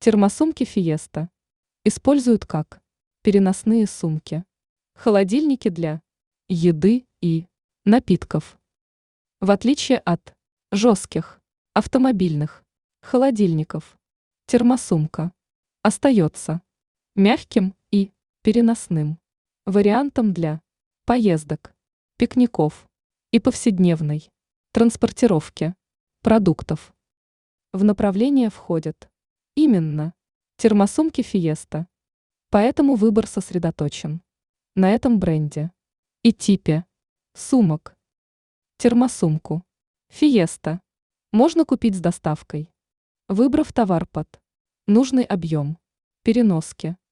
Термосумки Фиеста используют как переносные сумки, холодильники для еды и напитков. В отличие от жестких автомобильных холодильников, термосумка остается мягким и переносным вариантом для поездок, пикников и повседневной транспортировки продуктов. В направление входят именно термосумки Фиеста, поэтому выбор сосредоточен на этом бренде и типе сумок. Термосумку Фиеста можно купить с доставкой, выбрав товар под нужный объем переноски.